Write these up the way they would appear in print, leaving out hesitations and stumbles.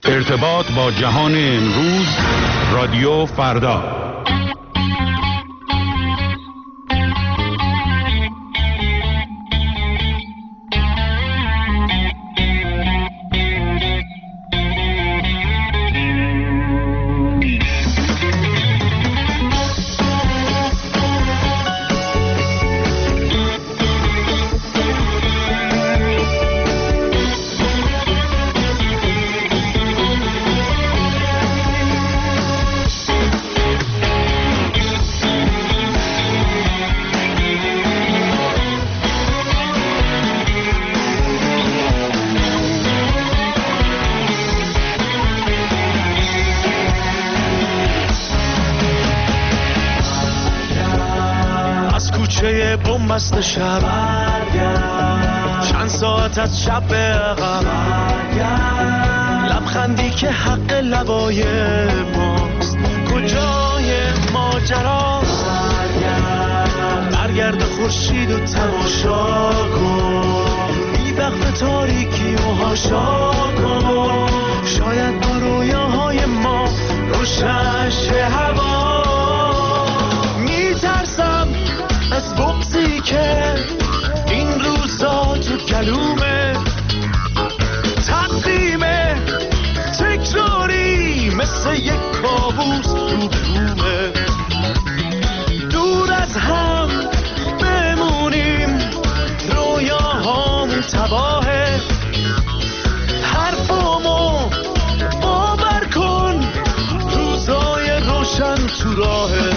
ارتباط با جهان امروز، رادیو فردا. مست شب چند ساعت از شب به عقب، لبخندی که حق لبای ماست، کجای ماجراست؟ برگرد خورشید و تماشا کن، بی وقت تاریکی و هاشا کن، شاید با رویاهای ما روشن شه هوا. میترسم از بغضی که این روزا تو گلومه، تقدیمه تکراری مثل یک کابوس رو بومه، دور از هم بمونیم رویاهامون تباهه، حرفامو باور کن روزای روشن تو راهه.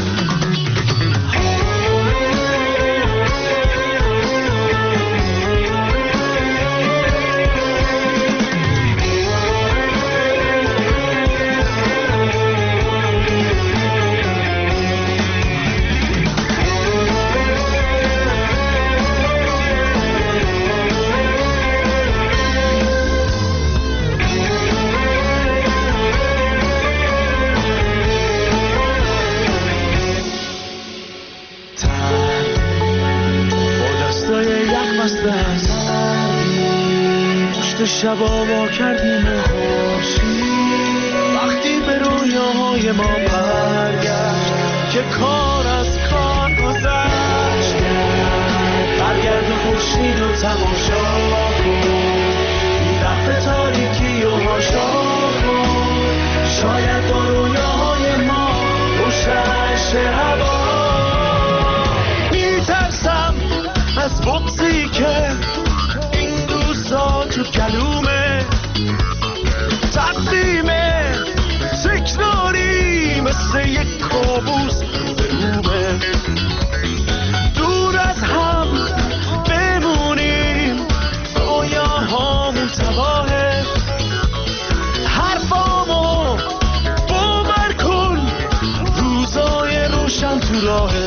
شبا ما کردیم خورشید، وقتی به رویاهای ما برگشت که کار از کار گذشت، برگرد خورشید و تماشا کن، بی وقت تاریکی و هاشا کن، شاید با رویاهای ما روشن شه هوا. میترسم از بغضی که تو کلومه، تقدیمه تکراری مثل یک کابوس برومه، دور از هم بمونیم رویاهامون تباهه، حرفامو باور کن روزای روشن تو راهه.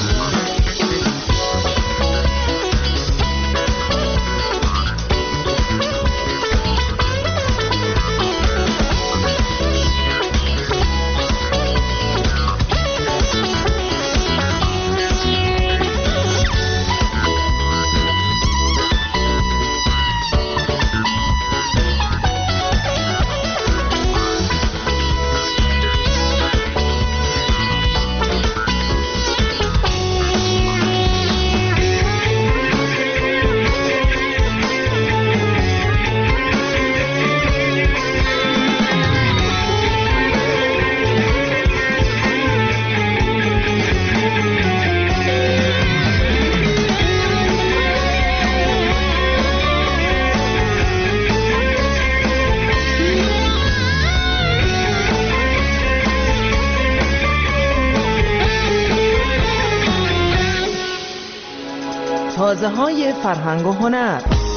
تازه‌های فرهنگ و هنر.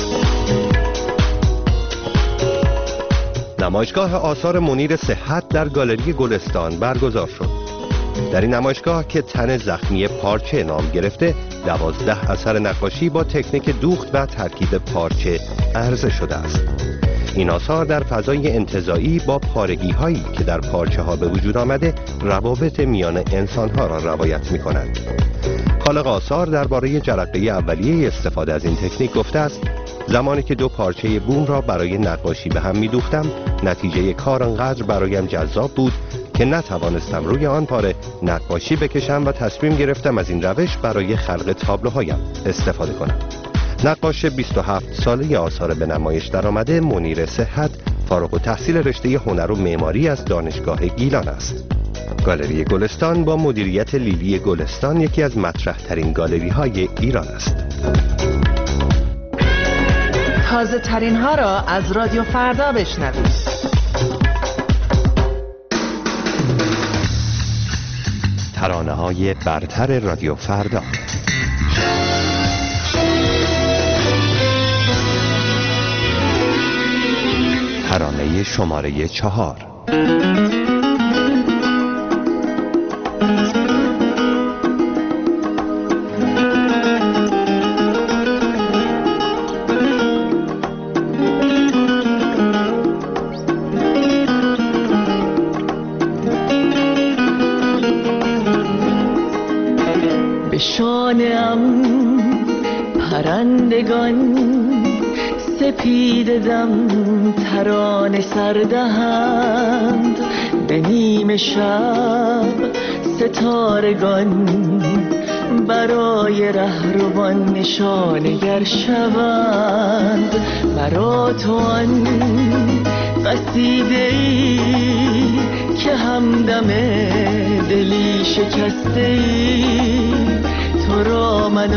نمایشگاه آثار منیر صحت در گالری گلستان برگزار شد. در این نمایشگاه که تن زخمی پارچه نام گرفته، 12 اثر نقاشی با تکنیک دوخت و ترکیب پارچه عرضه شده است. این آثار در فضای انتزاعی با پارگی هایی که در پارچه ها به وجود آمده، روابط میان انسان ها را روایت می کنند. خالق آثار درباره جرقه اولیه استفاده از این تکنیک گفته است: زمانی که دو پارچه بوم را برای نقاشی به هم می‌دوختم، نتیجه کار انقدر برایم جذاب بود که نتوانستم روی آن پاره نقاشی بکشم و تصمیم گرفتم از این روش برای خلق تابلوهایم استفاده کنم. نقاش 27 ساله آثار به نمایش درآمده منیر صحت فارغ التحصیل رشته هنر و معماری از دانشگاه گیلان است. گالری گلستان با مدیریت لیلی گلستان یکی از مطرح ترین گالری های ایران است. تازه ترین ها را از رادیو فردا بشنوید. ترانه های برتر رادیو فردا. ترانه شماره 4. به شانه‌ام پرندگان سپیده دم ترانه سردهند، به نیم شب ستارگان برای رهروان نشانگر شوند. مرا تو آن قصیده‌ای که همدم دلی شکسته‌ای، تو را من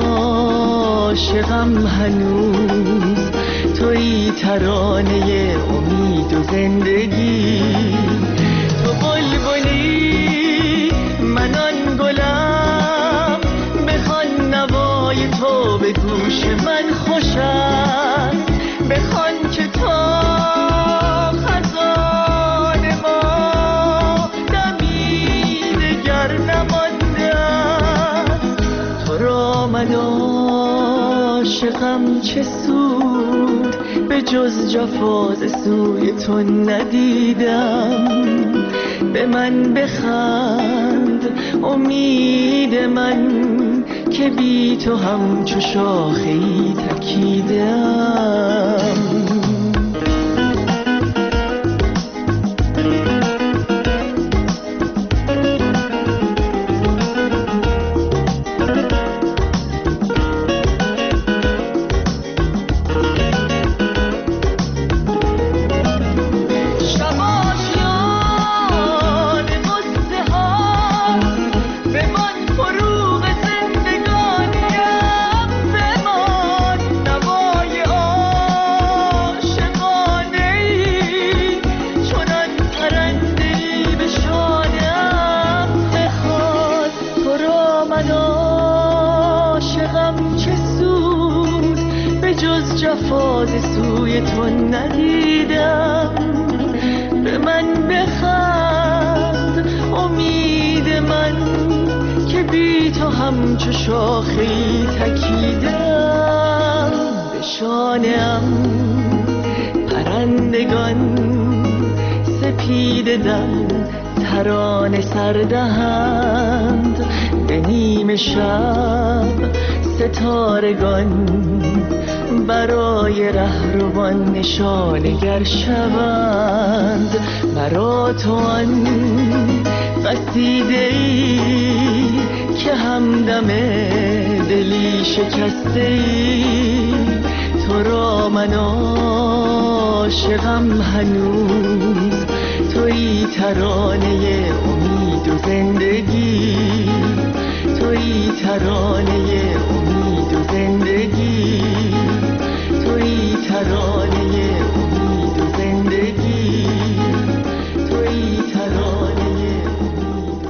عاشقم هنوز، تویی ترانه امید و زندگی. تو بلبلی من آن گلم، بخوان نوای تو به گوش من خوش است، بخوان که تا خزان ما دمی دگر نمانده است. تو را من عاشقم چه سود، به جز جفا ز سوی تو ندیدم. به من بخند امید من که بی تو همچو شاخه‌ای تکیدم. جفا ز سوی تو ندیدم. به من بخند امید من که بی تو همچو شاخه‌ای تکیدم. به شانه‌ام پرندگان سپیده دم ترانه سردهند، به نیم شب ستارگان برای رهروان نشانگر شوند. مرا تو آن قصیده‌ای که همدم دلی شکسته‌ای، تو را من عاشقم هنوز، تویی ترانه امید و زندگی، تویی ترانه امید و زندگی، تویی ترانه امید و زندگی، تویی ترانه امید و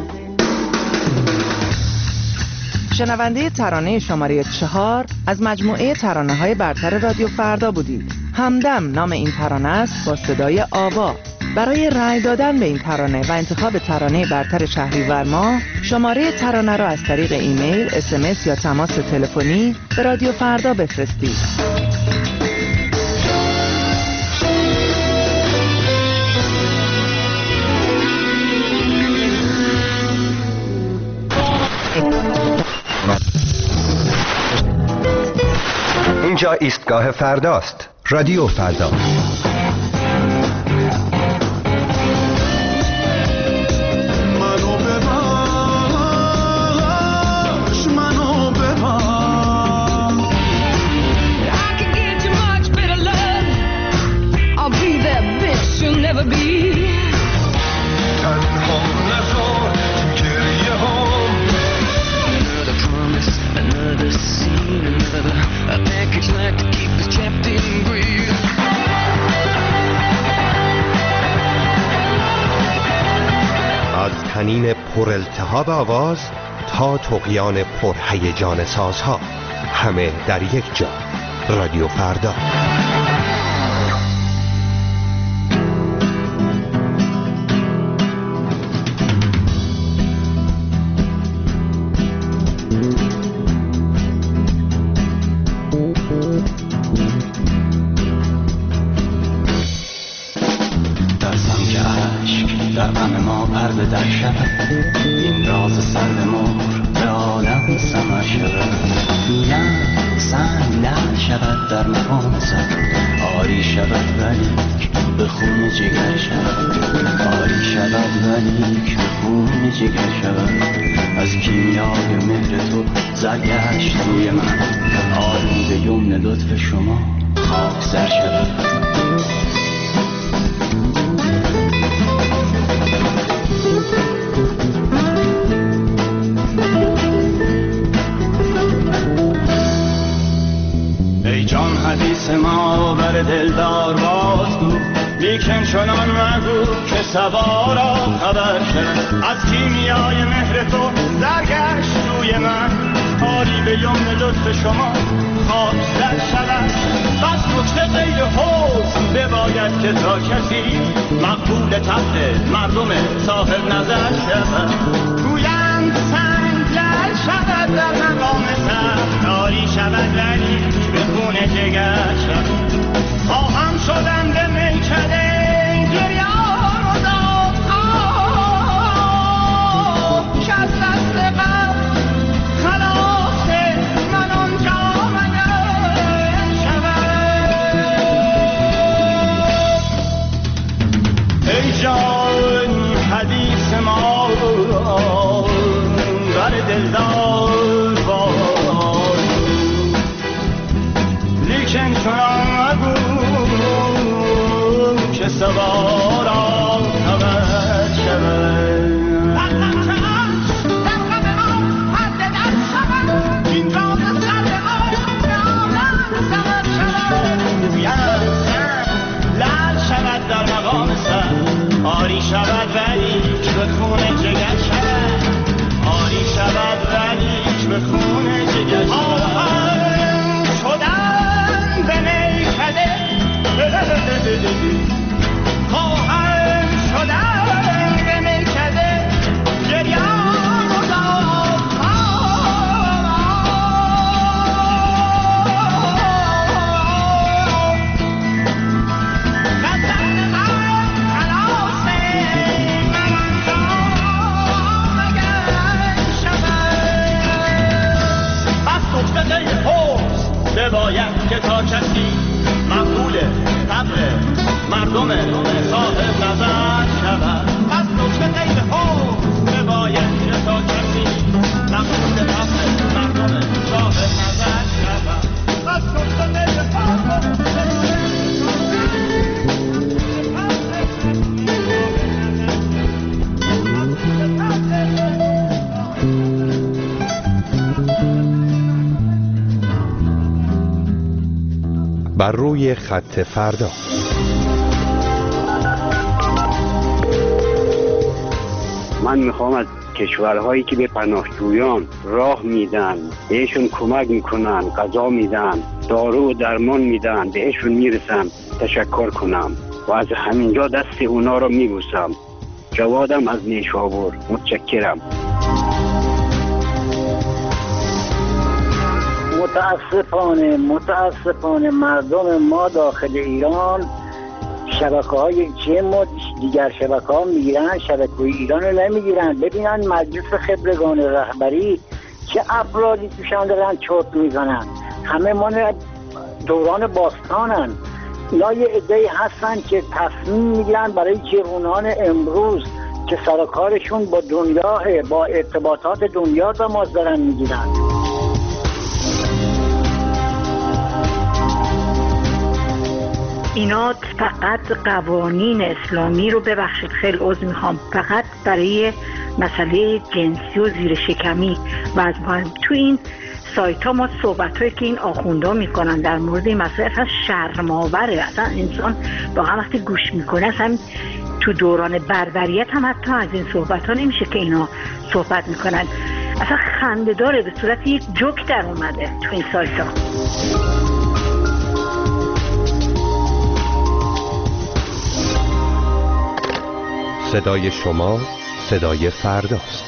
زندگی. شنونده ترانه شماره 4 از مجموعه ترانه‌های برتر رادیو فردا بودید. همدم نام این ترانه است با صدای آوا. برای رأی دادن به این ترانه و انتخاب ترانه برتر شهریور ماه، شماره ترانه را از طریق ایمیل، SMS یا تماس تلفنی به رادیو فردا بفرستید. اینجا ایستگاه فرداست. رادیو فردا. از طنین پر التهاب آواز تا طغیان پر هیجان سازها، همه در یک جا. رادیو فردا. سوارا خبر شد از کیمیای مهر تو درگشت روی من، کاری به یمن لطف شما خاکستر شود. بس نکته غیر حسن بباید که تا کسی مقبول طبع مردم صاحب نظر شود. گویند سنگ لعل شود در مقام سر، کاری شود ولی به خون جگر شود. خواهم شدن به میکده دلدار باز، لیکن چنان مگو که سوارا خبر شود. لعل شود در مقام سر، آری شود ولی که به خون جگر شود. آری شود ولی به خون جگر خواهم شدن به میکده، خواهم شدن به میکده گریان و دادها. باید که تا کسی مقبول طبع مردم صاحب نظر شود. پس نکته غیر حسن باید که تا کسی مقبول طبع مردم صاحب نظر شود. پس نکته غیر بر روی خط فردا. من میخوام از کشورهایی که به پناهجویان راه میدن، بهشون کمک میکنن، غذا میدن، دارو و درمان میدن، بهشون میرسم تشکر کنم و از همینجا دست اونا رو میبوسم. جوادم از نیشابور. متشکرم. متاسفانه مردم ما داخل ایران شبکه‌های جم و دیگر شبکه‌ها میگیرن، شبکه ایران رو نمیگیرن. ببینن مجلس خبرگان رهبری چه افرادی توشان دارن چرت میزنن. همه ما دوران باستانن. اینا یه عده‌ای هستن که تصمیم میگیرن برای جوانان امروز که سرکارشون با دنیا، با ارتباطات دنیا تماس دارن میگیرن. اینا فقط قوانین اسلامی رو، ببخشید خیلی عذر میخوام، فقط برای مسئله جنسی و زیر شکمی و تو این سایت ها ما صحبت هایی که این آخوندا میکنن در مورد این مسئله اصلا شرم‌آوره. اصلا انسان واقعا وقتی گوش میکنه، اصلا تو دوران بربریت هم حتی از این صحبت ها نمیشه که اینا صحبت میکنن. اصلا خنده داره، به صورت یک جوک در اومده تو این سایت ها. صدای شما صدای فرداست.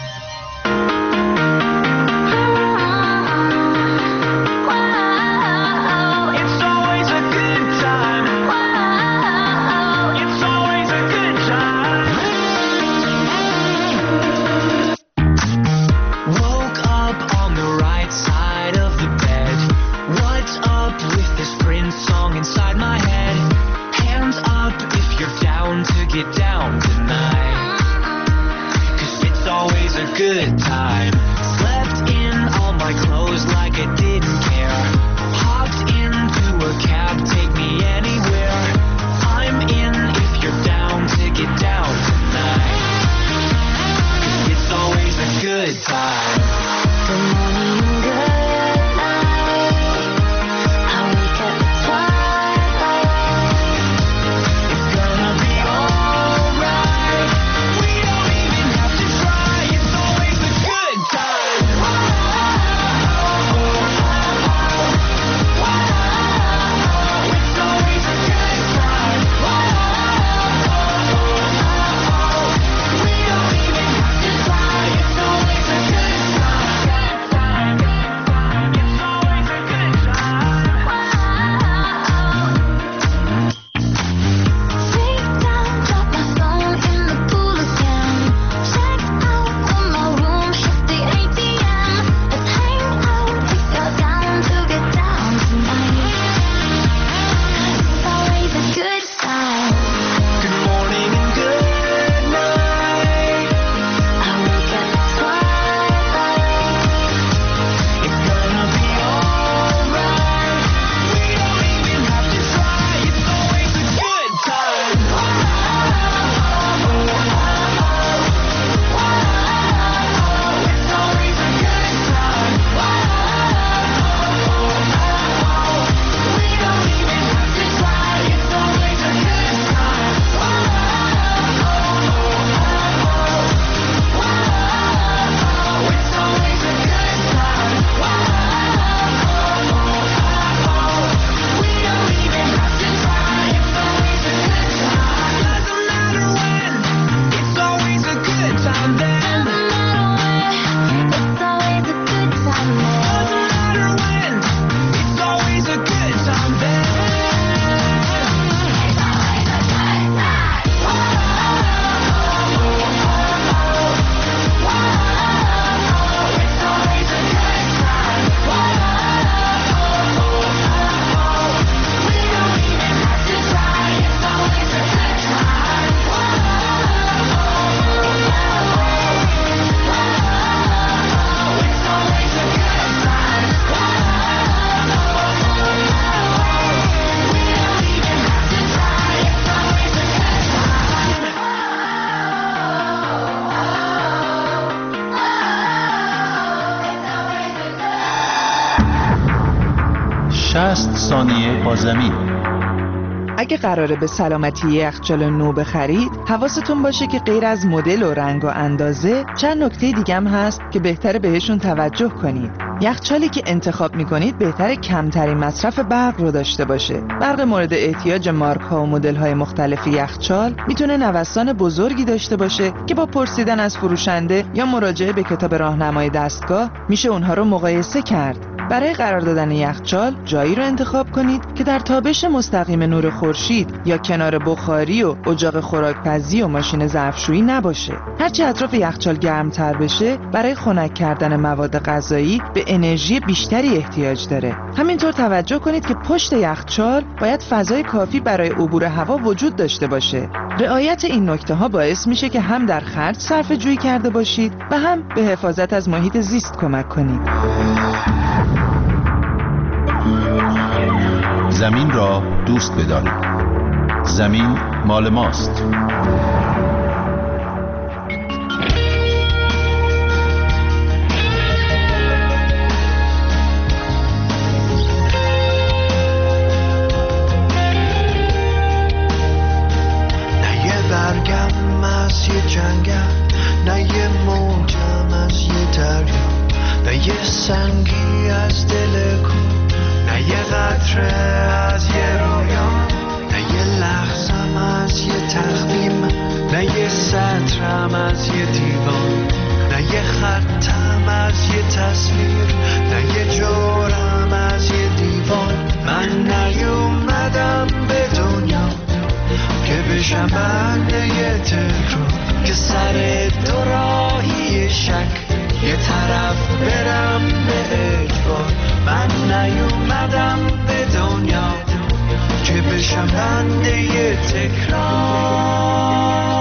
ثانیه با زمین. اگه قراره به سلامتی یخچال نو بخرید، حواستون باشه که غیر از مدل و رنگ و اندازه، چند نکته دیگه هم هست که بهتره بهشون توجه کنید. یخچالی که انتخاب میکنید بهتره کمترین مصرف برق رو داشته باشه. برق مورد احتیاج مارک ها و مدل های مختلف یخچال میتونه نوسان بزرگی داشته باشه که با پرسیدن از فروشنده یا مراجعه به کتاب راهنمای دستگاه میشه اونها رو مقایسه کرد. برای قرار دادن یخچال جایی رو انتخاب کنید که در تابش مستقیم نور خورشید یا کنار بخاری و اجاق خوراکپزی و ماشین ظرفشویی نباشه. هرچی اطراف یخچال گرمتر بشه برای خنک کردن مواد غذایی به انرژی بیشتری احتیاج داره. همینطور توجه کنید که پشت یخچال باید فضای کافی برای عبور هوا وجود داشته باشه. رعایت این نکته ها باعث میشه که هم در خرج صرفه جویی کرده باشید و هم به حفاظت از محیط زیست کمک کنید. زمین را دوست بدارید. زمین مال ماست. نه یه موجم از یه دریا، نه یه سنگی از دل کو، نه یه قطره از یه رویا، نه یه لحظم از یه تقویم، نه یه سطرم از یه دیوان، نه یه خطم از یه تصویر، نه یه جورم از یه دیوان. من نیومدم به دنیا که بشم بنده یه تکرار، که سر دو راهی شک یه طرف برم به اجبار. من نیومدم به دنیا که بشم بنده یه تکرار.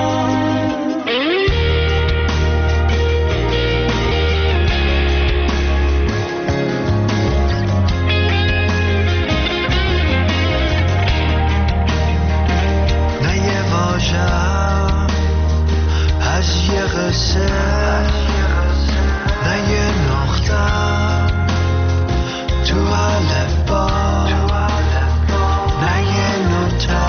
نه یه واژه از یه قصه، نه یه نقطه تو الفبا، نه یه نوته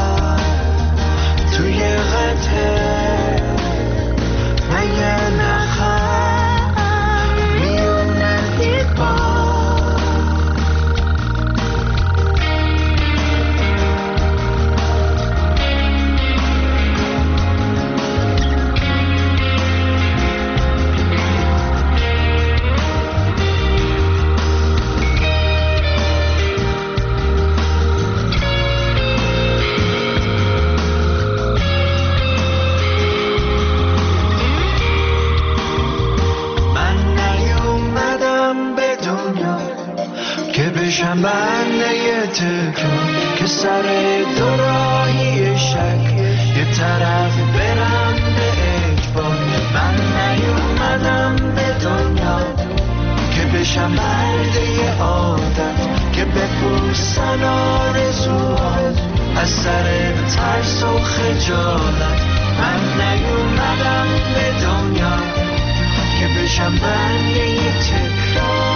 تو یه قطعه، نه یه نخم میونه دیوار. بشم بنده یه تکرار، که سر دو راهی شک یه طرف برم به اجبار. من نیومدم به دنیا که بشم بنده یه عادت، که بپوسن آرزوها از سر ترس و خجالت. من نیومدم به دنیا که بشم بنده یه تکرار.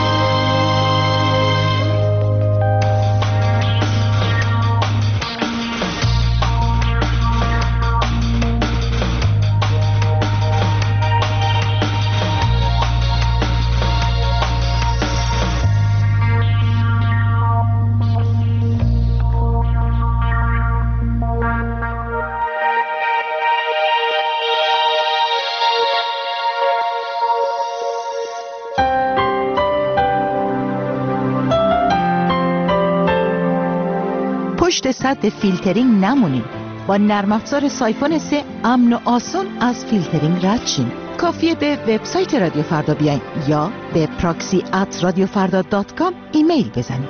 پشت سد فیلترینگ نمونید. با نرم افزار سایفون 3 امن و آسان از فیلترینگ رد شین. کافیه به وبسایت رادیو فردا بیاین یا به proxy@radiofarda.com ایمیل بزنید.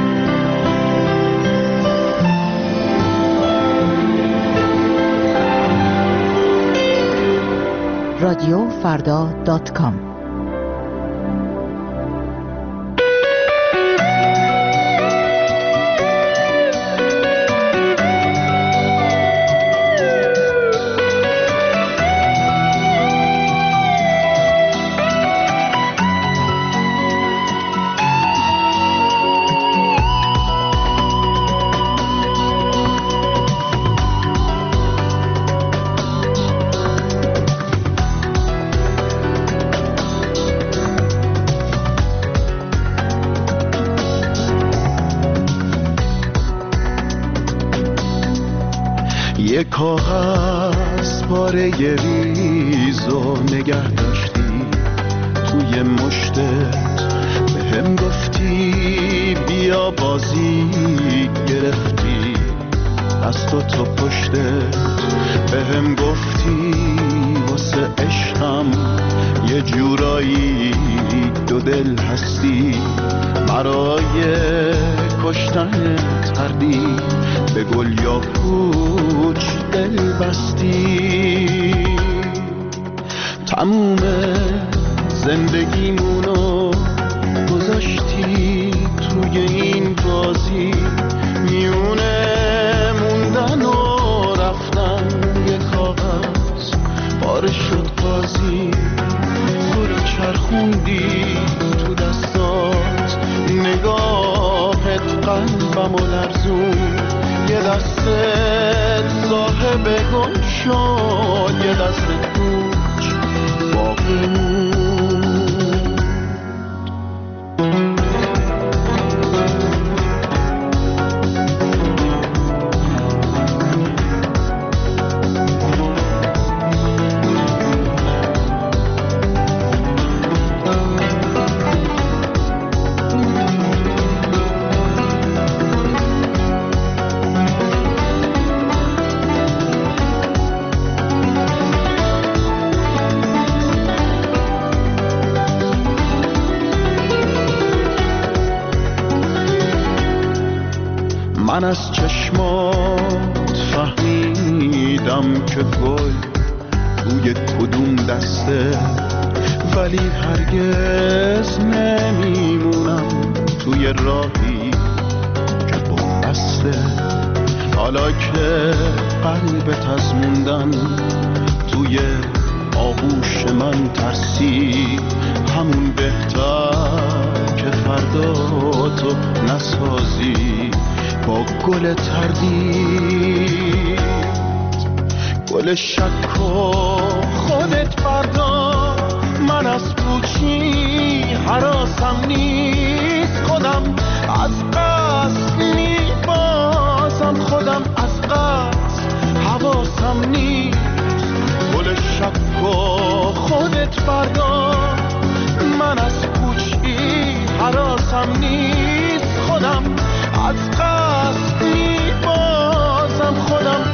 radiofarda.com. یه کاغذ پاره ریز و نگه داشتی توی مشتت، بهم گفتی بیا بازی گرفتی از تو پشته، بهم گفتی واسه عشقم یه جورایی دو دل هستی، برای کشتن تردی به گل یا پوچ دل بستی. تموم زندگیمونو گذاشتی توی این بازی، میونه موندن و رفتن یه کاغذ پاره شد بازی. گلو چرخوندی تو دستات، نگاهت قلبمو لرزون، یه دستت صاحب گل شد، یه دستت کوچ باقی موند. من از چشمات فهمیدم که گل توی کدوم دسته، ولی هرگز نمیمونم توی راهی که بسته. حالا که قلبت از موندن توی آغوش من ترسی، همون بهتر که فردا تو نسازی با گل تردید. گل شک و خودت فردا، من از پوچی حراسم نیست، خودم از قصد میبازم، خودم از قصد حواسم نیست. گل شک و خودت فردا، من از پوچی حراسم نیست، خودم از قصد میبازم، خودم